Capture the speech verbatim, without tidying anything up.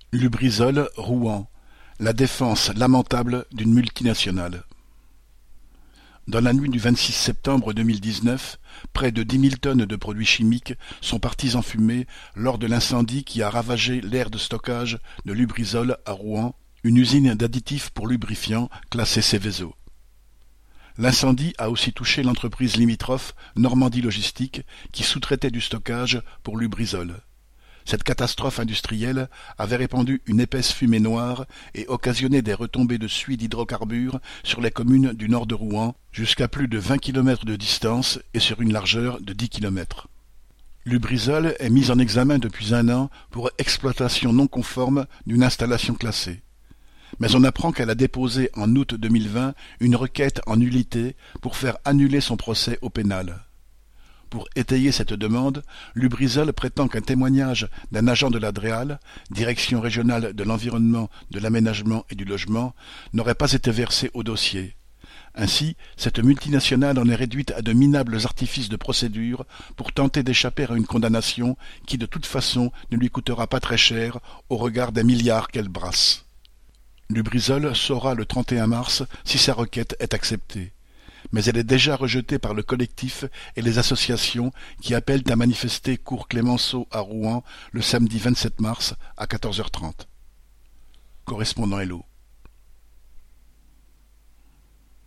Lubrizol, Rouen, la défense lamentable d'une multinationale. Dans la nuit du vingt-six septembre deux mille dix-neuf, près de dix mille tonnes de produits chimiques sont parties en fumée lors de l'incendie qui a ravagé l'aire de stockage de Lubrizol à Rouen, une usine d'additifs pour lubrifiants classée Seveso. L'incendie a aussi touché l'entreprise limitrophe Normandie Logistique qui sous-traitait du stockage pour Lubrizol. Cette catastrophe industrielle avait répandu une épaisse fumée noire et occasionné des retombées de suie d'hydrocarbures sur les communes du nord de Rouen, jusqu'à plus de vingt kilomètres de distance et sur une largeur de dix kilomètres. Lubrizol est mis en examen depuis un an pour exploitation non conforme d'une installation classée. Mais on apprend qu'elle a déposé en août deux mille vingt une requête en nullité pour faire annuler son procès au pénal. Pour étayer cette demande, Lubrizol prétend qu'un témoignage d'un agent de la DREAL, Direction régionale de l'environnement, de l'aménagement et du logement, n'aurait pas été versé au dossier. Ainsi, cette multinationale en est réduite à de minables artifices de procédure pour tenter d'échapper à une condamnation qui de toute façon ne lui coûtera pas très cher au regard des milliards qu'elle brasse. Lubrizol saura le trente et un mars si sa requête est acceptée. Mais elle est déjà rejetée par le collectif et les associations qui appellent à manifester cours Clémenceau à Rouen le samedi vingt-sept mars à quatorze heures trente. Correspondant Hello.